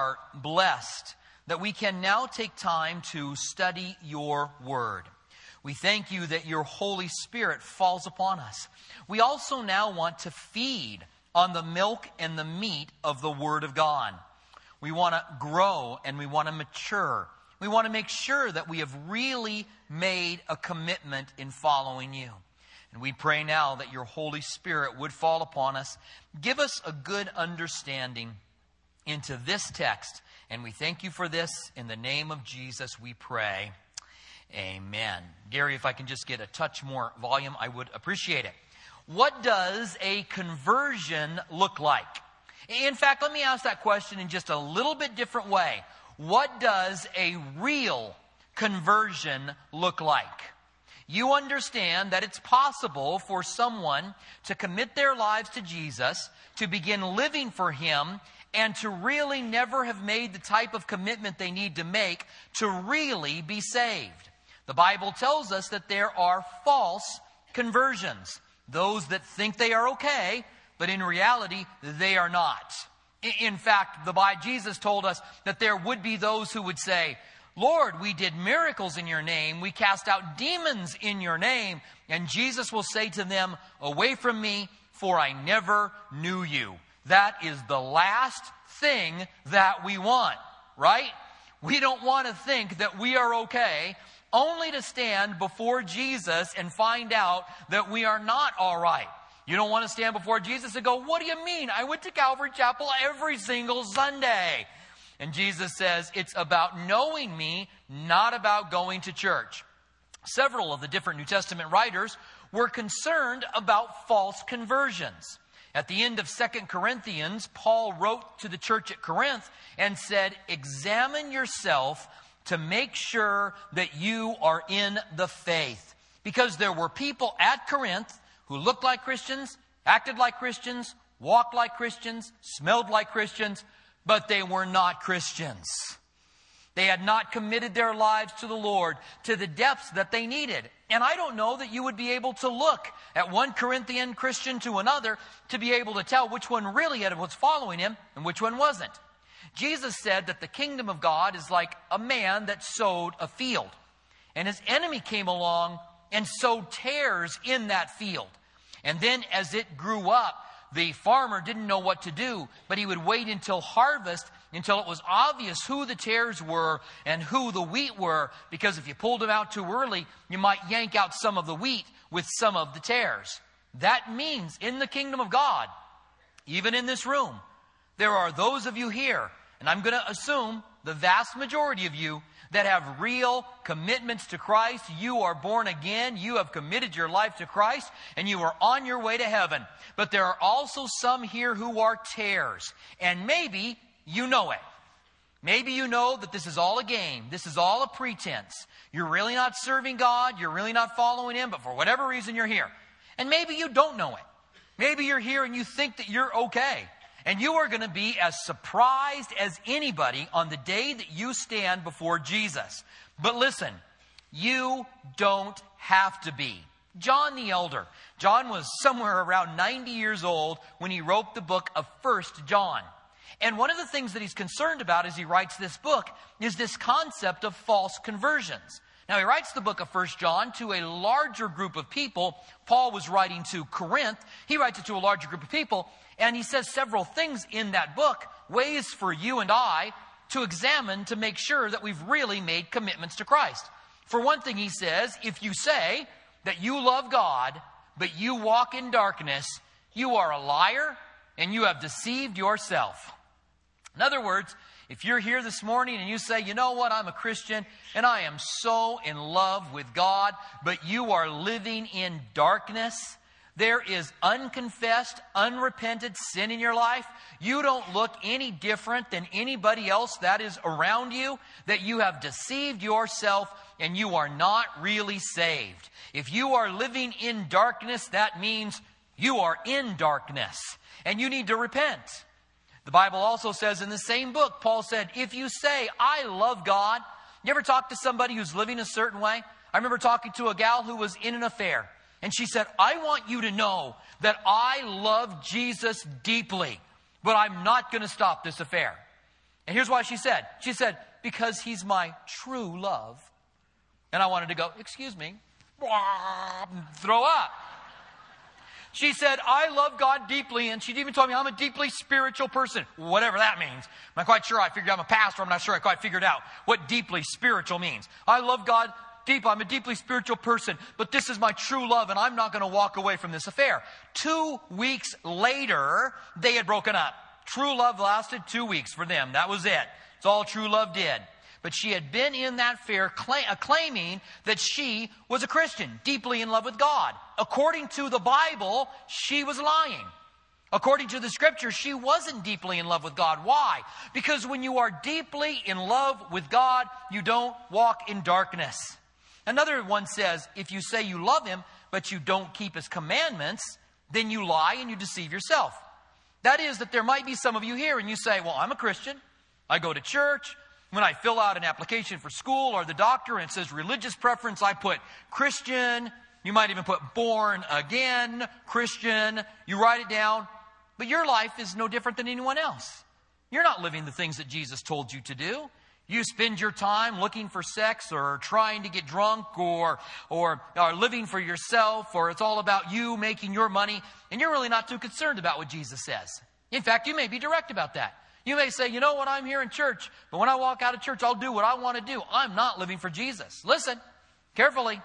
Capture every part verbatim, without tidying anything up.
are blessed that we can now take time to study your word. We thank you that your Holy Spirit falls upon us. We also now want to feed on the milk and the meat of the Word of God. We want to grow and we want to mature. We want to make sure that we have really made a commitment in following you. And we pray now that your Holy Spirit would fall upon us. Give us a good understanding into this text. And we thank you for this. In the name of Jesus we pray. Amen. Gary, if I can just get a touch more volume, I would appreciate it. What does a conversion look like? In fact, let me ask that question in just a little bit different way. What does a real conversion look like? You understand that it's possible for someone to commit their lives to Jesus, to begin living for Him, and to really never have made the type of commitment they need to make to really be saved. The Bible tells us that there are false conversions. Those that think they are okay, but in reality, they are not. In fact, the Bible, Jesus told us that there would be those who would say, Lord, we did miracles in your name. We cast out demons in your name. And Jesus will say to them, away from me, for I never knew you. That is the last thing that we want, right? We don't want to think that we are okay, only to stand before Jesus and find out that we are not all right. You don't want to stand before Jesus and go, what do you mean? I went to Calvary Chapel every single Sunday. And Jesus says, it's about knowing me, not about going to church. Several of the different New Testament writers were concerned about false conversions. At the end of Second Corinthians, Paul wrote to the church at Corinth and said, examine yourself to make sure that you are in the faith. Because there were people at Corinth who looked like Christians, acted like Christians, walked like Christians, smelled like Christians, but they were not Christians. They had not committed their lives to the Lord to the depths that they needed. And I don't know that you would be able to look at one Corinthian Christian to another to be able to tell which one really was following him and which one wasn't. Jesus said that the kingdom of God is like a man that sowed a field. And his enemy came along and sowed tares in that field. And then as it grew up, the farmer didn't know what to do, but he would wait until harvest, until it was obvious who the tares were and who the wheat were. Because if you pulled them out too early, you might yank out some of the wheat with some of the tares. That means in the kingdom of God, even in this room, there are those of you here, and I'm going to assume the vast majority of you, that have real commitments to Christ. You are born again. You have committed your life to Christ, and you are on your way to heaven. But there are also some here who are tares. And maybe you know it. Maybe you know that this is all a game. This is all a pretense. You're really not serving God. You're really not following Him. But for whatever reason, you're here. And maybe you don't know it. Maybe you're here and you think that you're okay. And you are going to be as surprised as anybody on the day that you stand before Jesus. But listen, you don't have to be. John the Elder. John was somewhere around ninety years old when he wrote the book of First John. And one of the things that he's concerned about as he writes this book is this concept of false conversions. Now, he writes the book of First John to a larger group of people. Paul was writing to Corinth. He writes it to a larger group of people. And he says several things in that book, ways for you and I to examine to make sure that we've really made commitments to Christ. For one thing, he says, if you say that you love God, but you walk in darkness, you are a liar and you have deceived yourself. In other words, if you're here this morning and you say, you know what, I'm a Christian and I am so in love with God, but you are living in darkness, there is unconfessed, unrepented sin in your life, you don't look any different than anybody else that is around you, that you have deceived yourself and you are not really saved. If you are living in darkness, that means you are in darkness and you need to repent. The Bible also says in the same book, Paul said, if you say, I love God, you ever talk to somebody who's living a certain way? I remember talking to a gal who was in an affair. And she said, I want you to know that I love Jesus deeply, but I'm not going to stop this affair. And here's why she said. She said, because he's my true love. And I wanted to go, excuse me, throw up. She said, I love God deeply, and she even told me I'm a deeply spiritual person. Whatever that means. I'm not quite sure I figured out. I'm a pastor. I'm not sure I quite figured out what deeply spiritual means. I love God deep. I'm a deeply spiritual person, but this is my true love, and I'm not going to walk away from this affair. Two weeks later, they had broken up. True love lasted two weeks for them. That was it. It's all true love did. But she had been in that affair claim, uh, claiming that she was a Christian, deeply in love with God. According to the Bible, she was lying. According to the Scripture, she wasn't deeply in love with God. Why? Because when you are deeply in love with God, you don't walk in darkness. Another one says, if you say you love Him, but you don't keep His commandments, then you lie and you deceive yourself. That is, that there might be some of you here and you say, well, I'm a Christian. I go to church. When I fill out an application for school or the doctor and it says religious preference, I put Christian. You might even put born again, Christian. You write it down. But your life is no different than anyone else. You're not living the things that Jesus told you to do. You spend your time looking for sex or trying to get drunk or, or, or living for yourself, or it's all about you making your money, and you're really not too concerned about what Jesus says. In fact, you may be direct about that. You may say, you know what, I'm here in church, but when I walk out of church, I'll do what I want to do. I'm not living for Jesus. Listen, carefully.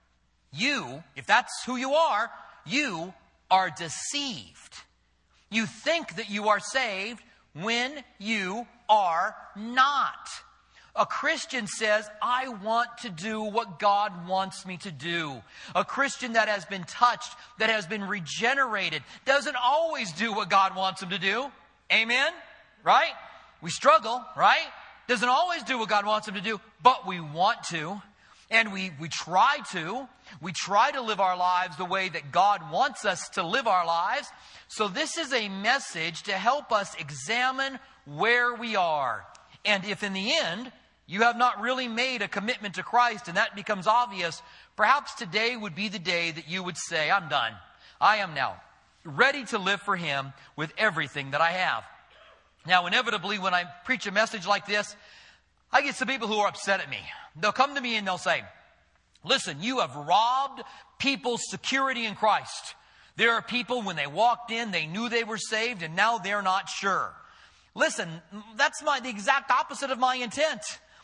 You, if that's who you are, you are deceived. You think that you are saved when you are not. A Christian says, I want to do what God wants me to do. A Christian that has been touched, that has been regenerated, doesn't always do what God wants him to do. Amen? Right? We struggle, right? Doesn't always do what God wants him to do, but we want to. And we, we try to. We try to live our lives the way that God wants us to live our lives. So this is a message to help us examine where we are. And if in the end, you have not really made a commitment to Christ and that becomes obvious, perhaps today would be the day that you would say, I'm done. I am now ready to live for Him with everything that I have. Now, inevitably, when I preach a message like this, I get some people who are upset at me. They'll come to me and they'll say, listen, you have robbed people's security in Christ. There are people, when they walked in, they knew they were saved, and now they're not sure. Listen, that's my, the exact opposite of my intent.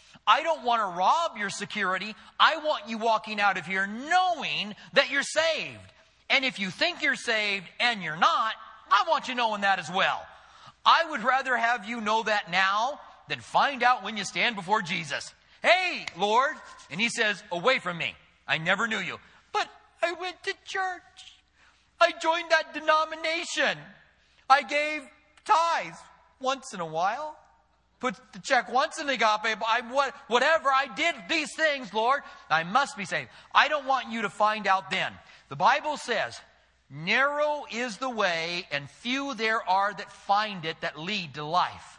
I don't want to rob your security. I want you walking out of here knowing that you're saved. And if you think you're saved and you're not, I want you knowing that as well. I would rather have you know that now than find out when you stand before Jesus. Hey, Lord. And He says, away from me. I never knew you. But I went to church. I joined that denomination. I gave tithes once in a while. Put the check once in the agape. I, what, whatever, I did these things, Lord. I must be saved. I don't want you to find out then. The Bible says, narrow is the way, and few there are that find it that lead to life.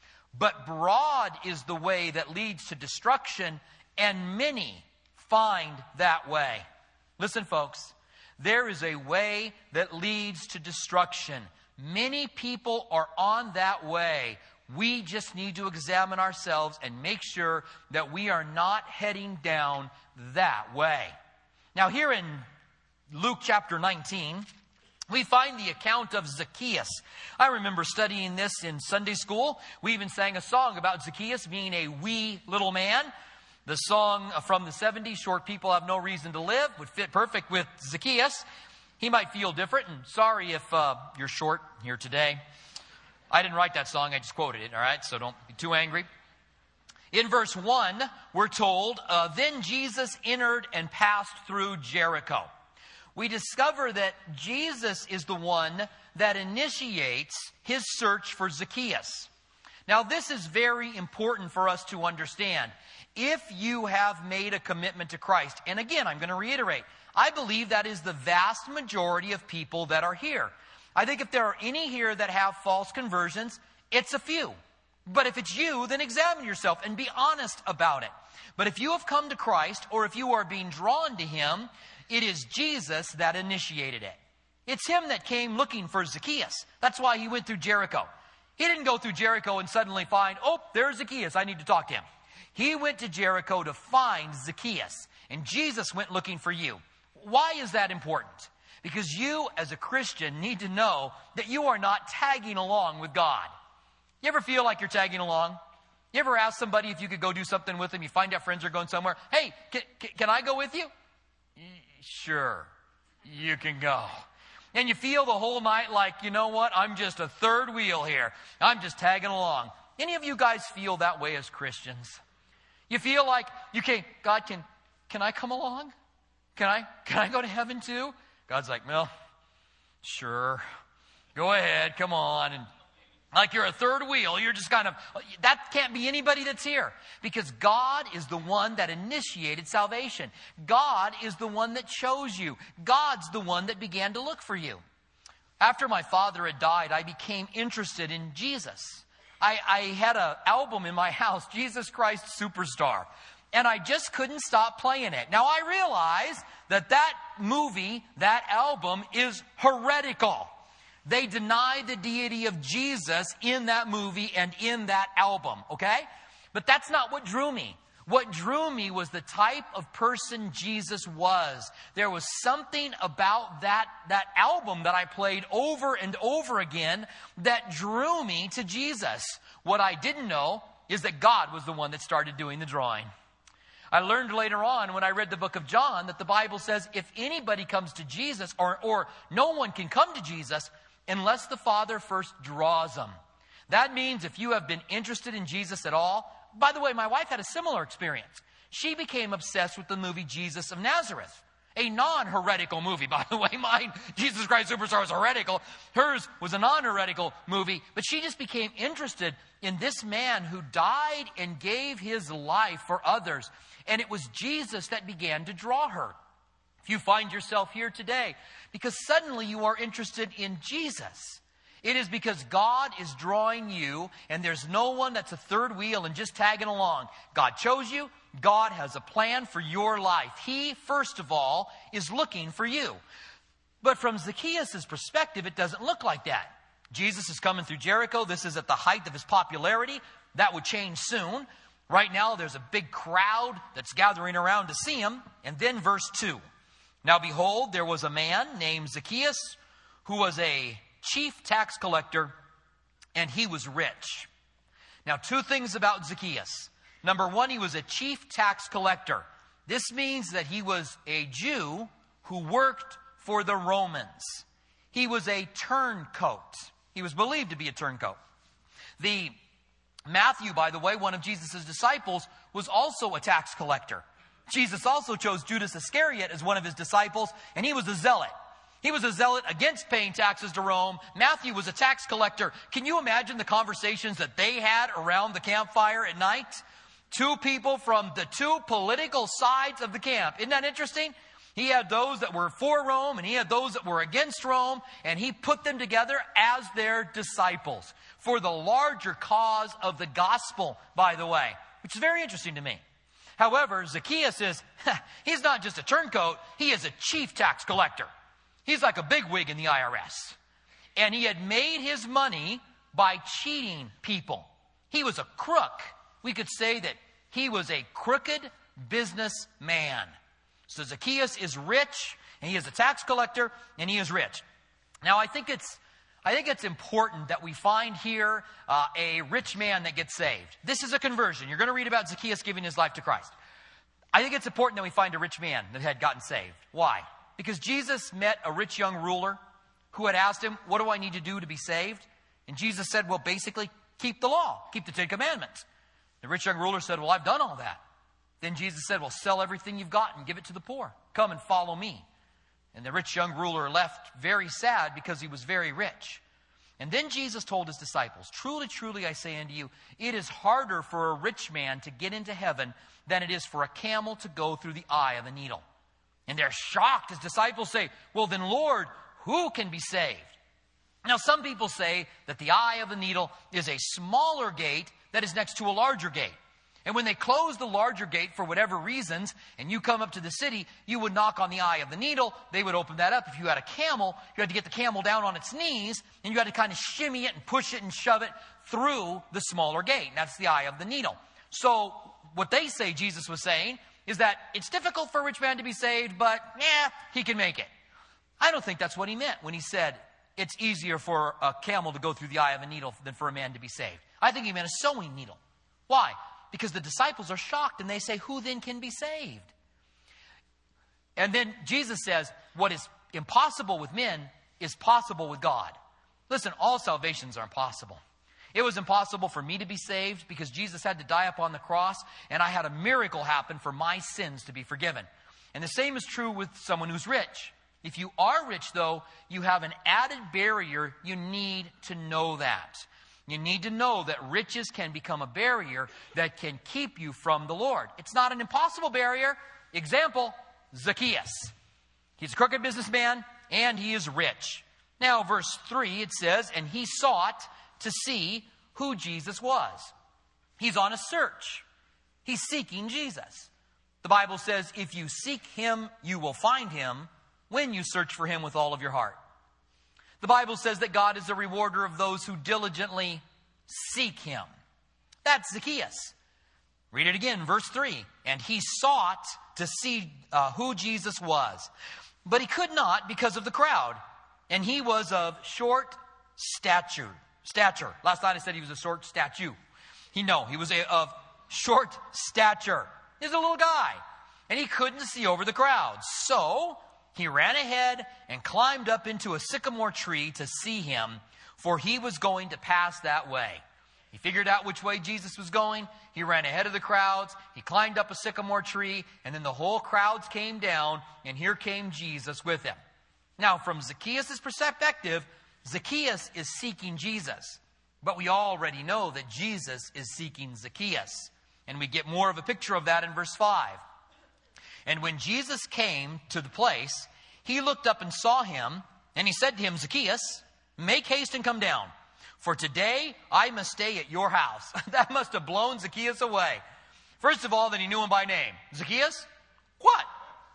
But broad is the way that leads to destruction, and many find that way. Listen, folks, there is a way that leads to destruction. Many people are on that way. We just need to examine ourselves and make sure that we are not heading down that way. Now, here in Luke chapter nineteen, we find the account of Zacchaeus. I remember studying this in Sunday school. We even sang a song about Zacchaeus being a wee little man. The song from the seventies, Short People Have No Reason to Live, would fit perfect with Zacchaeus. He might feel different, and sorry if uh, you're short here today. I didn't write that song, I just quoted it, all right? So don't be too angry. In verse one, we're told, uh, then Jesus entered and passed through Jericho. We discover that Jesus is the one that initiates His search for Zacchaeus. Now, this is very important for us to understand. If you have made a commitment to Christ, and again, I'm going to reiterate, I believe that is the vast majority of people that are here. I think if there are any here that have false conversions, it's a few. But if it's you, then examine yourself and be honest about it. But if you have come to Christ, or if you are being drawn to Him, it is Jesus that initiated it. It's Him that came looking for Zacchaeus. That's why He went through Jericho. He didn't go through Jericho and suddenly find, oh, there's Zacchaeus, I need to talk to him. He went to Jericho to find Zacchaeus, and Jesus went looking for you. Why is that important? Because you, as a Christian, need to know that you are not tagging along with God. You ever feel like you're tagging along? You ever ask somebody if you could go do something with them? You find out friends are going somewhere. Hey, can, can, can I go with you? Sure, you can go. And you feel the whole night like, you know what? I'm just a third wheel here. I'm just tagging along. Any of you guys feel that way as Christians? You feel like, you can, God, can, can I come along? Can I, can I go to heaven too? God's like, well, sure. Go ahead, come on. And like you're a third wheel, you're just kind of, that can't be anybody that's here. Because God is the one that initiated salvation. God is the one that chose you. God's the one that began to look for you. After my father had died, I became interested in Jesus. I, I had an album in my house, Jesus Christ Superstar. And I just couldn't stop playing it. Now I realize that that movie, that album is heretical. They deny the deity of Jesus in that movie and in that album, okay? But that's not what drew me. What drew me was the type of person Jesus was. There was something about that, that album that I played over and over again that drew me to Jesus. What I didn't know is that God was the one that started doing the drawing. I learned later on when I read the book of John that the Bible says if anybody comes to Jesus, or, or no one can come to Jesus unless the Father first draws them. That means if you have been interested in Jesus at all, by the way, my wife had a similar experience. She became obsessed with the movie Jesus of Nazareth. A non-heretical movie, by the way. Mine, Jesus Christ Superstar, was heretical. Hers was a non-heretical movie. But she just became interested in this man who died and gave his life for others. And it was Jesus that began to draw her. If you find yourself here today, because suddenly you are interested in Jesus, it is because God is drawing you, and there's no one that's a third wheel and just tagging along. God chose you. God has a plan for your life. He, first of all, is looking for you. But from Zacchaeus' perspective, it doesn't look like that. Jesus is coming through Jericho. This is at the height of his popularity. That would change soon. Right now, there's a big crowd that's gathering around to see him. And then verse two. Now behold, there was a man named Zacchaeus who was a chief tax collector, and he was rich. Now, two things about Zacchaeus. Number one, he was a chief tax collector. This means that he was a Jew who worked for the Romans. He was a turncoat. He was believed to be a turncoat. The Matthew, by the way, one of Jesus' disciples, was also a tax collector. Jesus also chose Judas Iscariot as one of his disciples, and he was a zealot. He was a zealot against paying taxes to Rome. Matthew was a tax collector. Can you imagine the conversations that they had around the campfire at night? Two people from the two political sides of the camp. Isn't that interesting? He had those that were for Rome, and he had those that were against Rome, and he put them together as their disciples for the larger cause of the gospel, by the way, which is very interesting to me. However, Zacchaeus is, he's not just a turncoat, he is a chief tax collector. He's like a bigwig in the I R S. And he had made his money by cheating people. He was a crook. We could say that he was a crooked businessman. So Zacchaeus is rich, and he is a tax collector, and he is rich. Now, I think it's I think it's important that we find here uh, a rich man that gets saved. This is a conversion. You're going to read about Zacchaeus giving his life to Christ. I think it's important that we find a rich man that had gotten saved. Why? Because Jesus met a rich young ruler who had asked him, what do I need to do to be saved? And Jesus said, well, basically, keep the law. Keep the Ten Commandments. The rich young ruler said, well, I've done all that. Then Jesus said, well, sell everything you've got and give it to the poor. Come and follow me. And the rich young ruler left very sad because he was very rich. And then Jesus told his disciples, truly, truly, I say unto you, it is harder for a rich man to get into heaven than it is for a camel to go through the eye of a needle. And they're shocked. His disciples say, well, then, Lord, who can be saved? Now, some people say that the eye of the needle is a smaller gate that is next to a larger gate. And when they closed the larger gate for whatever reasons, and you come up to the city, you would knock on the eye of the needle. They would open that up. If you had a camel, you had to get the camel down on its knees, and you had to kind of shimmy it and push it and shove it through the smaller gate. And that's the eye of the needle. So what they say Jesus was saying is that it's difficult for a rich man to be saved, but yeah, he can make it. I don't think that's what he meant when he said it's easier for a camel to go through the eye of a needle than for a man to be saved. I think he meant a sewing needle. Why? Because the disciples are shocked and they say, who then can be saved? And then Jesus says, what is impossible with men is possible with God. Listen, all salvations are impossible. It was impossible for me to be saved because Jesus had to die upon the cross, and I had a miracle happen for my sins to be forgiven. And the same is true with someone who's rich. If you are rich, though, you have an added barrier. You need to know that. You need to know that riches can become a barrier that can keep you from the Lord. It's not an impossible barrier. Example, Zacchaeus. He's a crooked businessman, and he is rich. Now, verse three, it says, and he sought to see who Jesus was. He's on a search. He's seeking Jesus. The Bible says, if you seek him, you will find him when you search for him with all of your heart. The Bible says that God is a rewarder of those who diligently seek him. That's Zacchaeus. Read it again, verse three. And he sought to see uh, who Jesus was. But he could not because of the crowd. And he was of short stature. Stature. Last night I said he was a short statue. He no, he was a, of short stature. He's a little guy. And he couldn't see over the crowd. So he ran ahead and climbed up into a sycamore tree to see him, for he was going to pass that way. He figured out which way Jesus was going. He ran ahead of the crowds. He climbed up a sycamore tree, and then the whole crowds came down, and here came Jesus with him. Now, from Zacchaeus' perspective, Zacchaeus is seeking Jesus. But we already know that Jesus is seeking Zacchaeus. And we get more of a picture of that in verse five. And when Jesus came to the place, he looked up and saw him, and he said to him, Zacchaeus, make haste and come down, for today I must stay at your house. That must have blown Zacchaeus away. First of all, that he knew him by name. Zacchaeus? What?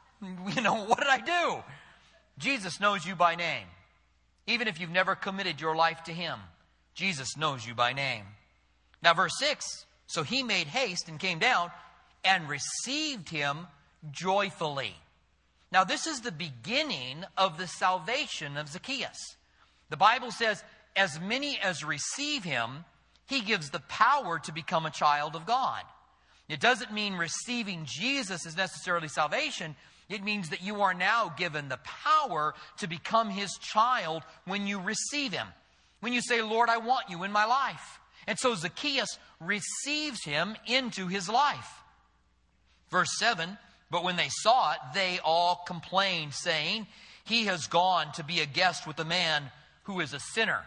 You know, what did I do? Jesus knows you by name. Even if you've never committed your life to him, Jesus knows you by name. Now, verse six, so he made haste and came down and received him joyfully. Now, this is the beginning of the salvation of Zacchaeus. The Bible says, as many as receive him, he gives the power to become a child of God. It doesn't mean receiving Jesus is necessarily salvation. It means that you are now given the power to become his child when you receive him. When you say, Lord, I want you in my life. And so Zacchaeus receives him into his life. Verse seven, but when they saw it, they all complained, saying, he has gone to be a guest with a man who is a sinner.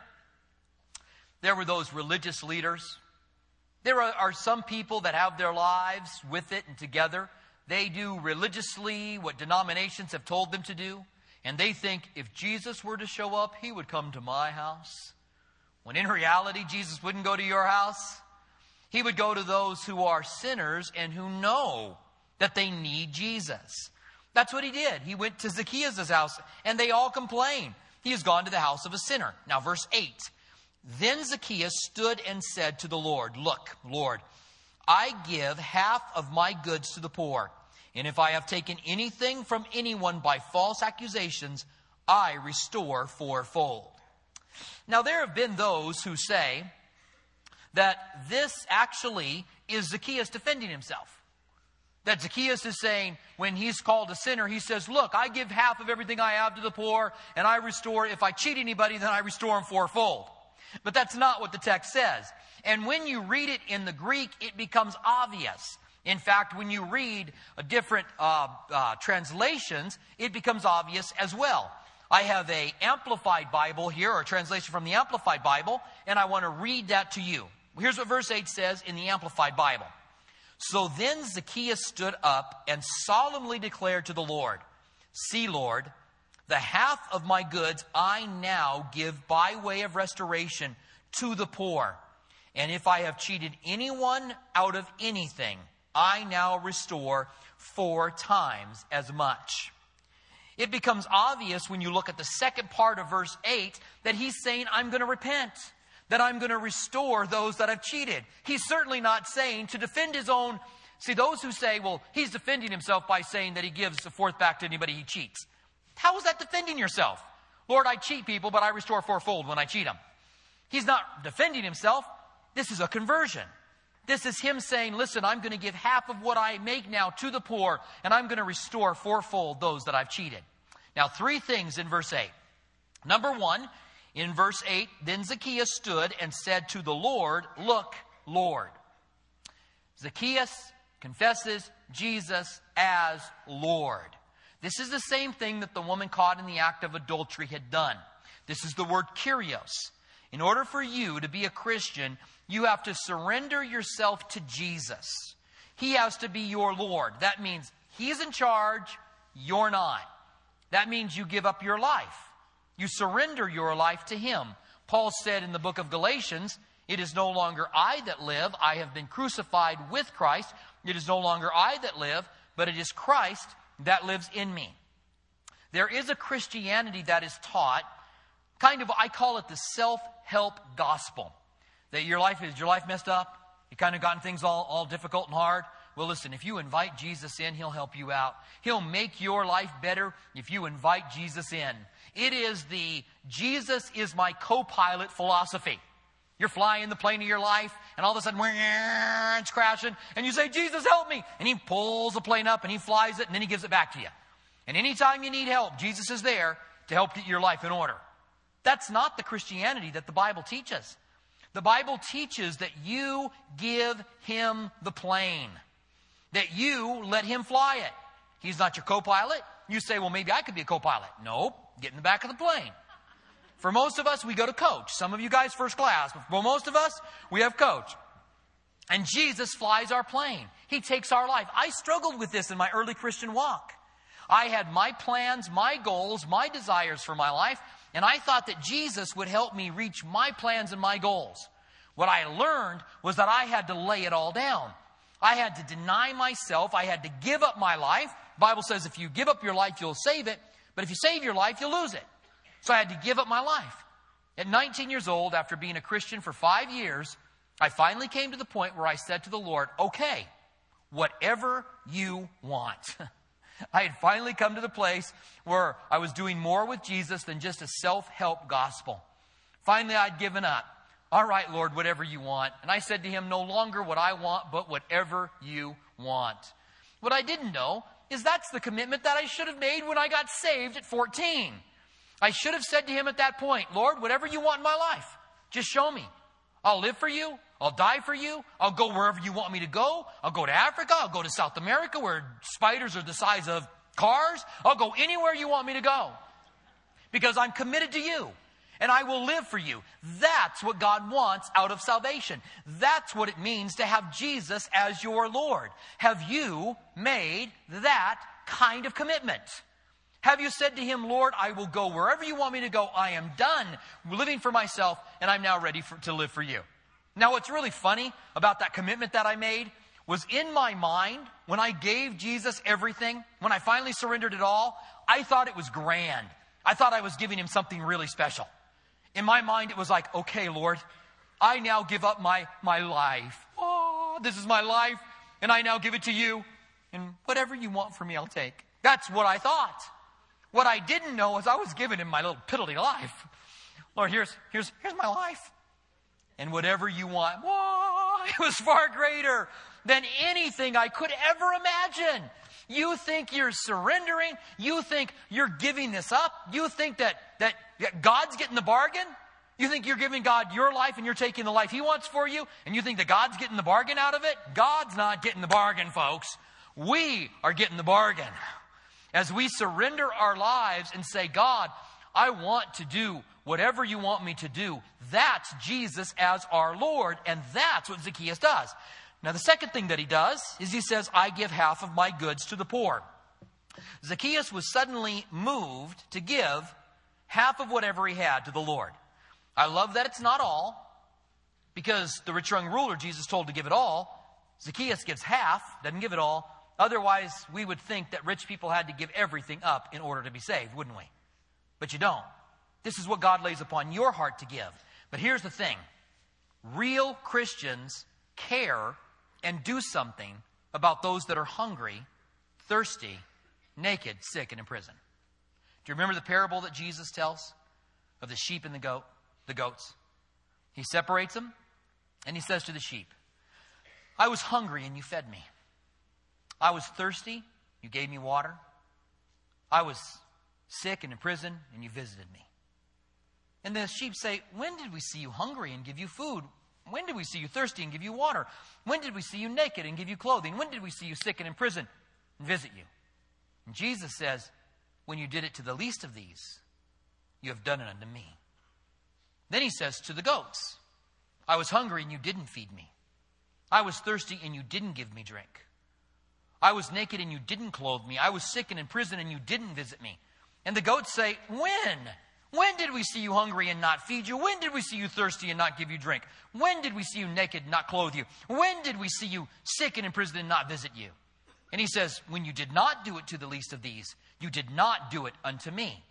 There were those religious leaders. There are, are some people that have their lives with it and together. They do religiously what denominations have told them to do. And they think if Jesus were to show up, he would come to my house. When in reality, Jesus wouldn't go to your house. He would go to those who are sinners and who know that they need Jesus. That's what he did. He went to Zacchaeus' house, and they all complained. He has gone to the house of a sinner. Now, verse eight. Then Zacchaeus stood and said to the Lord, look, Lord, I give half of my goods to the poor. And if I have taken anything from anyone by false accusations, I restore fourfold. Now, there have been those who say that this actually is Zacchaeus defending himself. That Zacchaeus is saying, when he's called a sinner, he says, look, I give half of everything I have to the poor, and I restore, if I cheat anybody, then I restore him fourfold. But that's not what the text says. And when you read it in the Greek, it becomes obvious. In fact, when you read a different uh, uh, translations, it becomes obvious as well. I have a Amplified Bible here, or a translation from the Amplified Bible, and I want to read that to you. Here's what verse eight says in the Amplified Bible. So then Zacchaeus stood up and solemnly declared to the Lord, see, Lord, the half of my goods I now give by way of restoration to the poor. And if I have cheated anyone out of anything, I now restore four times as much. It becomes obvious when you look at the second part of verse eight that he's saying, I'm going to repent, that I'm going to restore those that I've cheated. He's certainly not saying to defend his own. See, those who say, well, he's defending himself by saying that he gives a fourth back to anybody he cheats. How is that defending yourself? Lord, I cheat people, but I restore fourfold when I cheat them. He's not defending himself. This is a conversion. This is him saying, listen, I'm going to give half of what I make now to the poor, and I'm going to restore fourfold those that I've cheated. Now, three things in verse eight. Number one, in verse eight, then Zacchaeus stood and said to the Lord, look, Lord. Zacchaeus confesses Jesus as Lord. This is the same thing that the woman caught in the act of adultery had done. This is the word Kyrios. In order for you to be a Christian, you have to surrender yourself to Jesus. He has to be your Lord. That means He's in charge, you're not. That means you give up your life. You surrender your life to Him. Paul said in the book of Galatians, it is no longer I that live, I have been crucified with Christ. It is no longer I that live, but it is Christ that lives in me. There is a Christianity that is taught, kind of, I call it the self-help gospel. That your life is, your life messed up? You kind of gotten things all, all difficult and hard? Well, listen, if you invite Jesus in, He'll help you out. He'll make your life better if you invite Jesus in. It is the Jesus is my co-pilot philosophy. You're flying the plane of your life, and all of a sudden, it's crashing, and you say, Jesus, help me. And He pulls the plane up, and He flies it, and then He gives it back to you. And anytime you need help, Jesus is there to help get your life in order. That's not the Christianity that the Bible teaches. The Bible teaches that you give Him the plane, that you let Him fly it. He's not your co-pilot. You say, well, maybe I could be a co-pilot. Nope, get in the back of the plane. For most of us, we go to coach. Some of you guys first class, but for most of us, we have coach. And Jesus flies our plane. He takes our life. I struggled with this in my early Christian walk. I had my plans, my goals, my desires for my life, and I thought that Jesus would help me reach my plans and my goals. What I learned was that I had to lay it all down. I had to deny myself. I had to give up my life. The Bible says if you give up your life, you'll save it. But if you save your life, you'll lose it. So I had to give up my life. At nineteen years old, after being a Christian for five years, I finally came to the point where I said to the Lord, okay, whatever you want. I had finally come to the place where I was doing more with Jesus than just a self-help gospel. Finally, I'd given up. All right, Lord, whatever you want. And I said to Him, no longer what I want, but whatever you want. What I didn't know is that's the commitment that I should have made when I got saved at fourteen. I should have said to Him at that point, Lord, whatever you want in my life, just show me. I'll live for you. I'll die for you. I'll go wherever you want me to go. I'll go to Africa. I'll go to South America where spiders are the size of cars. I'll go anywhere you want me to go because I'm committed to you and I will live for you. That's what God wants out of salvation. That's what it means to have Jesus as your Lord. Have you made that kind of commitment? Have you said to Him, Lord, I will go wherever you want me to go. I am done living for myself, and I'm now ready for, to live for you. Now, what's really funny about that commitment that I made was in my mind, when I gave Jesus everything, when I finally surrendered it all, I thought it was grand. I thought I was giving Him something really special. In my mind, it was like, okay, Lord, I now give up my, my life. Oh, this is my life, and I now give it to you, and whatever you want from me, I'll take. That's what I thought. What I didn't know is I was giving Him my little piddly life. Lord, here's, here's, here's my life. And whatever you want, whoa, it was far greater than anything I could ever imagine. You think you're surrendering? You think you're giving this up? You think that, that God's getting the bargain? You think you're giving God your life and you're taking the life He wants for you? And you think that God's getting the bargain out of it? God's not getting the bargain, folks. We are getting the bargain. As we surrender our lives and say, God, I want to do whatever you want me to do. That's Jesus as our Lord, and that's what Zacchaeus does. Now, the second thing that he does is he says, I give half of my goods to the poor. Zacchaeus was suddenly moved to give half of whatever he had to the Lord. I love that it's not all. Because the rich young ruler, Jesus told to give it all. Zacchaeus gives half, doesn't give it all. Otherwise, we would think that rich people had to give everything up in order to be saved, wouldn't we? But you don't. This is what God lays upon your heart to give. But here's the thing. Real Christians care and do something about those that are hungry, thirsty, naked, sick, and in prison. Do you remember the parable that Jesus tells of the sheep and the goat, the goats? He separates them, and he says to the sheep, I was hungry and you fed me. I was thirsty, you gave me water. I was sick and in prison, and you visited me. And the sheep say, when did we see you hungry and give you food? When did we see you thirsty and give you water? When did we see you naked and give you clothing? When did we see you sick and in prison and visit you? And Jesus says, when you did it to the least of these, you have done it unto me. Then he says to the goats, I was hungry and you didn't feed me. I was thirsty and you didn't give me drink. I was naked and you didn't clothe me. I was sick and in prison and you didn't visit me. And the goats say, when? When did we see you hungry and not feed you? When did we see you thirsty and not give you drink? When did we see you naked and not clothe you? When did we see you sick and in prison and not visit you? And he says, when you did not do it to the least of these, you did not do it unto me.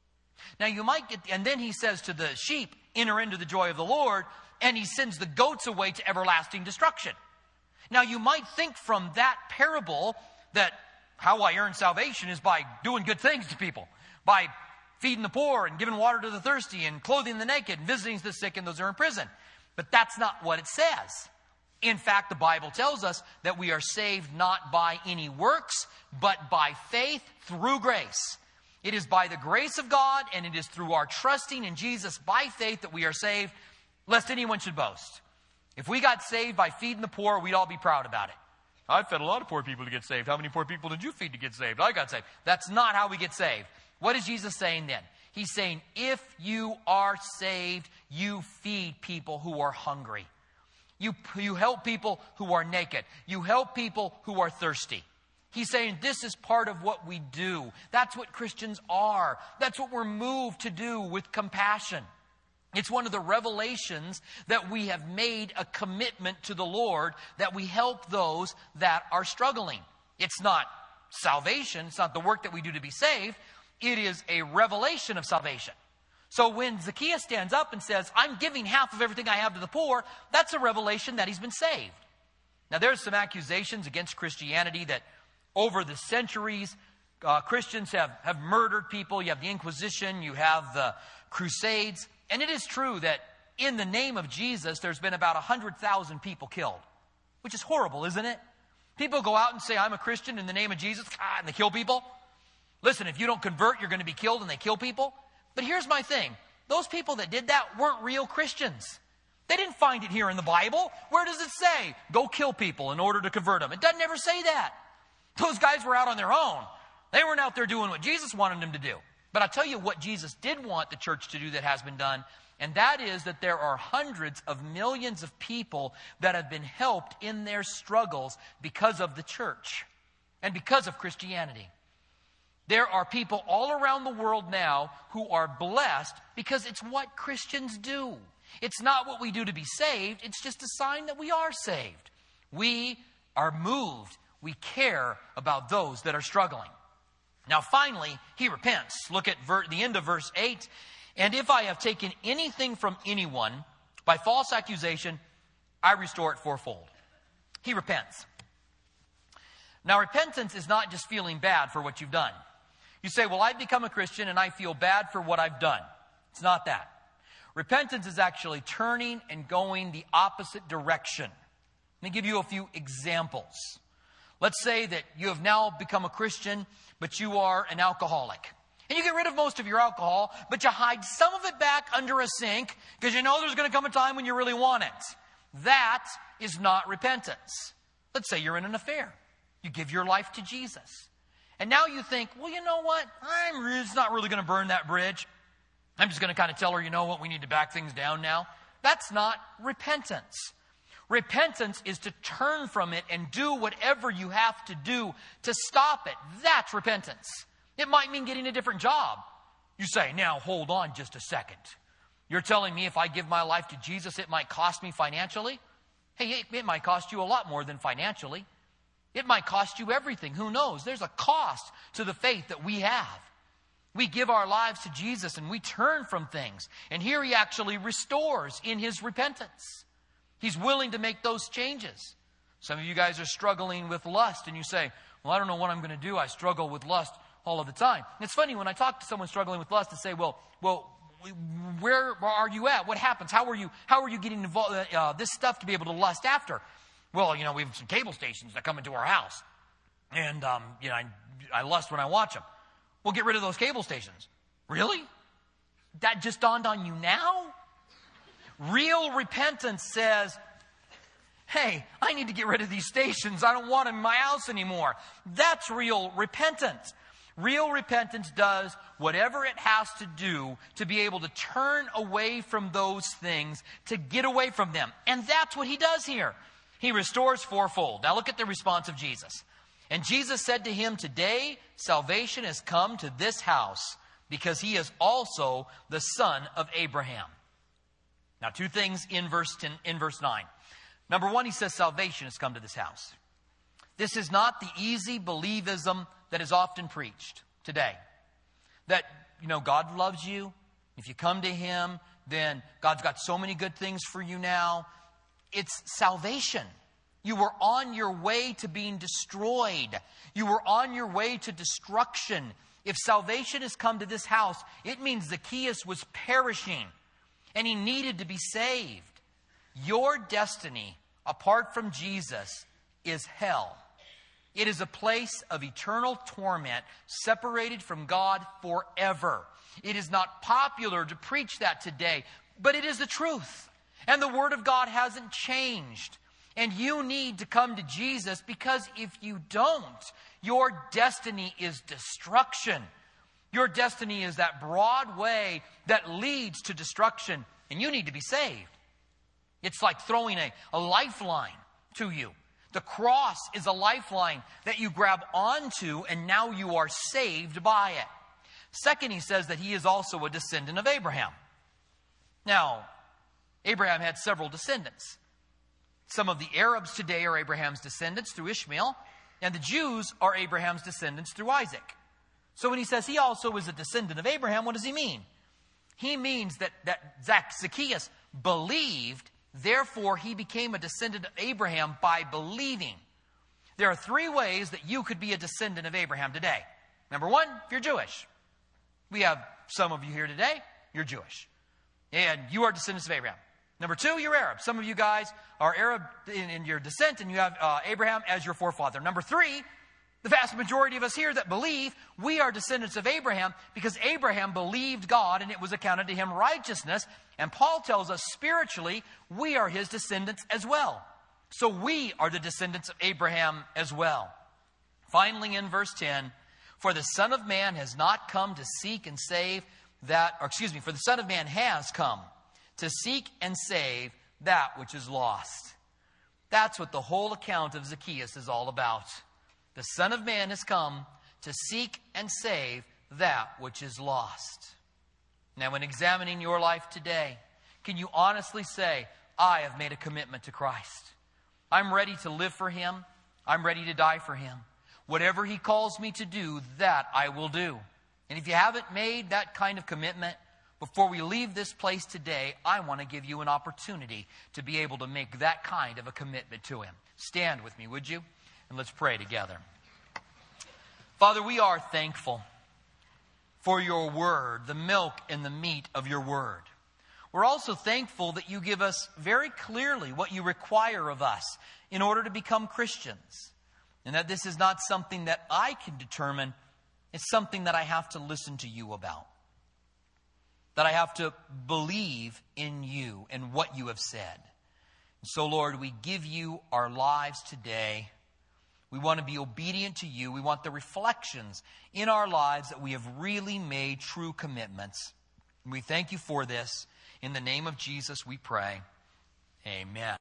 Now you might get, and then he says to the sheep, enter into the joy of the Lord, and he sends the goats away to everlasting destruction. Now you might think from that parable that how I earn salvation is by doing good things to people, by feeding the poor and giving water to the thirsty and clothing the naked and visiting the sick and those who are in prison. But that's not what it says. In fact, the Bible tells us that we are saved not by any works, but by faith through grace. It is by the grace of God, and it is through our trusting in Jesus by faith that we are saved, lest anyone should boast. If we got saved by feeding the poor, we'd all be proud about it. I fed a lot of poor people to get saved. How many poor people did you feed to get saved? I got saved. That's not how we get saved. What is Jesus saying then? He's saying, if you are saved, you feed people who are hungry. You, you help people who are naked. You help people who are thirsty. He's saying this is part of what we do. That's what Christians are. That's what we're moved to do with compassion. It's one of the revelations that we have made a commitment to the Lord, that we help those that are struggling. It's not salvation. It's not the work that we do to be saved. It is a revelation of salvation. So when Zacchaeus stands up and says, I'm giving half of everything I have to the poor, that's a revelation that he's been saved. Now there's some accusations against Christianity that over the centuries, uh, Christians have, have murdered people. You have the Inquisition, you have the Crusades. And it is true that in the name of Jesus, there's been about one hundred thousand people killed, which is horrible, isn't it? People go out and say, I'm a Christian in the name of Jesus, ah, and they kill people. Listen, if you don't convert, you're going to be killed, and they kill people. But here's my thing. Those people that did that weren't real Christians. They didn't find it here in the Bible. Where does it say, go kill people in order to convert them? It doesn't ever say that. Those guys were out on their own. They weren't out there doing what Jesus wanted them to do. But I'll tell you what Jesus did want the church to do that has been done, and that is that there are hundreds of millions of people that have been helped in their struggles because of the church and because of Christianity. There are people all around the world now who are blessed because it's what Christians do. It's not what we do to be saved. It's just a sign that we are saved. We are moved. We care about those that are struggling. Now finally, he repents. Look at ver- the end of verse eight. And if I have taken anything from anyone by false accusation, I restore it fourfold. He repents. Now repentance is not just feeling bad for what you've done. You say, well, I've become a Christian and I feel bad for what I've done. It's not that. Repentance is actually turning and going the opposite direction. Let me give you a few examples. Let's say that you have now become a Christian, but you are an alcoholic. And you get rid of most of your alcohol, but you hide some of it back under a sink because you know there's going to come a time when you really want it. That is not repentance. Let's say you're in an affair. You give your life to Jesus. And now you think, well, you know what? I'm it's not really going to burn that bridge. I'm just going to kind of tell her, you know what? We need to back things down now. That's not repentance. Repentance is to turn from it and do whatever you have to do to stop it. That's repentance. It might mean getting a different job. You say, now hold on just a second. You're telling me if I give my life to Jesus, it might cost me financially? Hey, it, it might cost you a lot more than financially. It might cost you everything. Who knows? There's a cost to the faith that we have. We give our lives to Jesus and we turn from things. And here he actually restores in his repentance. He's willing to make those changes. Some of you guys are struggling with lust and you say, well, I don't know what I'm going to do. I struggle with lust all of the time. And it's funny when I talk to someone struggling with lust to say, well, well, where are you at? What happens? How are you, how are you getting involved, uh, this stuff to be able to lust after? Well, you know, we have some cable stations that come into our house. And, um, you know, I, I lust when I watch them. Well, get rid of those cable stations. Really? That just dawned on you now? Real repentance says, hey, I need to get rid of these stations. I don't want them in my house anymore. That's real repentance. Real repentance does whatever it has to do to be able to turn away from those things, to get away from them. And that's what he does here. He restores fourfold. Now look at the response of Jesus. And Jesus said to him, today salvation has come to this house because he is also the son of Abraham. Now two things in verse ten, in verse nine. Number one, he says salvation has come to this house. This is not the easy believism that is often preached today. That, you know, God loves you. If you come to him, then God's got so many good things for you now. It's salvation. You were on your way to being destroyed. You were on your way to destruction. If salvation has come to this house, it means Zacchaeus was perishing and he needed to be saved. Your destiny, apart from Jesus, is hell. It is a place of eternal torment, separated from God forever. It is not popular to preach that today, but it is the truth. And the Word of God hasn't changed. And you need to come to Jesus, because if you don't, your destiny is destruction. Your destiny is that broad way that leads to destruction, and you need to be saved. It's like throwing a, a lifeline to you. The cross is a lifeline that you grab onto, and now you are saved by it. Second, he says that he is also a descendant of Abraham. Now, Abraham had several descendants. Some of the Arabs today are Abraham's descendants through Ishmael, and the Jews are Abraham's descendants through Isaac. So when he says he also is a descendant of Abraham, what does he mean? He means that, that Zacchaeus believed, therefore he became a descendant of Abraham by believing. There are three ways that you could be a descendant of Abraham today. Number one, if you're Jewish. We have some of you here today, you're Jewish. And you are descendants of Abraham. Number two, you're Arab. Some of you guys are Arab in, in your descent, and you have uh, Abraham as your forefather. Number three, the vast majority of us here that believe, we are descendants of Abraham because Abraham believed God and it was accounted to him righteousness. And Paul tells us spiritually, we are his descendants as well. So we are the descendants of Abraham as well. Finally, in verse ten, for the Son of Man has not come to seek and save that, or excuse me, for the Son of Man has come to seek and save that which is lost. That's what the whole account of Zacchaeus is all about. The Son of Man has come to seek and save that which is lost. Now, when examining your life today, can you honestly say, I have made a commitment to Christ. I'm ready to live for him. I'm ready to die for him. Whatever he calls me to do, that I will do. And if you haven't made that kind of commitment, before we leave this place today, I want to give you an opportunity to be able to make that kind of a commitment to him. Stand with me, would you? And let's pray together. Father, we are thankful for your word, the milk and the meat of your word. We're also thankful that you give us very clearly what you require of us in order to become Christians. And that this is not something that I can determine. It's something that I have to listen to you about. That I have to believe in you and what you have said. And so, Lord, we give you our lives today. We want to be obedient to you. We want the reflections in our lives that we have really made true commitments. And we thank you for this. In the name of Jesus, we pray. Amen.